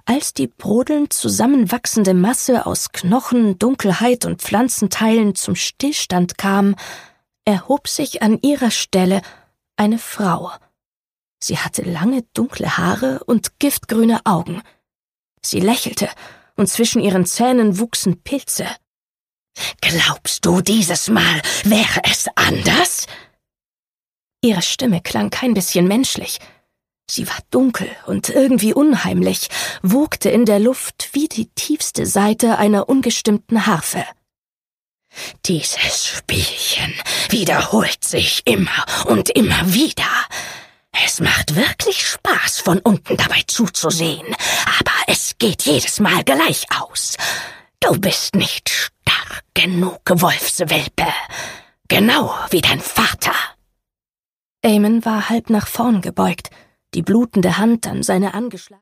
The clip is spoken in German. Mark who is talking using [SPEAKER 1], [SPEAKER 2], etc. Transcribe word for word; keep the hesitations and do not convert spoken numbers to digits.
[SPEAKER 1] Als die brodelnd zusammenwachsende Masse aus Knochen, Dunkelheit und Pflanzenteilen zum Stillstand kam, erhob sich an ihrer Stelle eine Frau. Sie hatte lange dunkle Haare und giftgrüne Augen. Sie lächelte, und zwischen ihren Zähnen wuchsen Pilze. »Glaubst du, dieses Mal wäre es anders?« Ihre Stimme klang kein bisschen menschlich. Sie war dunkel und irgendwie unheimlich, wogte in der Luft wie die tiefste Saite einer ungestimmten Harfe. »Dieses Spielchen wiederholt sich immer und immer wieder. Es macht wirklich Spaß, von unten dabei zuzusehen, aber es geht jedes Mal gleich aus. Du bist nicht stark genug, Wolfswelpe, genau wie dein Vater.« Eamon war halb nach vorn gebeugt, die blutende Hand an seine angeschlagene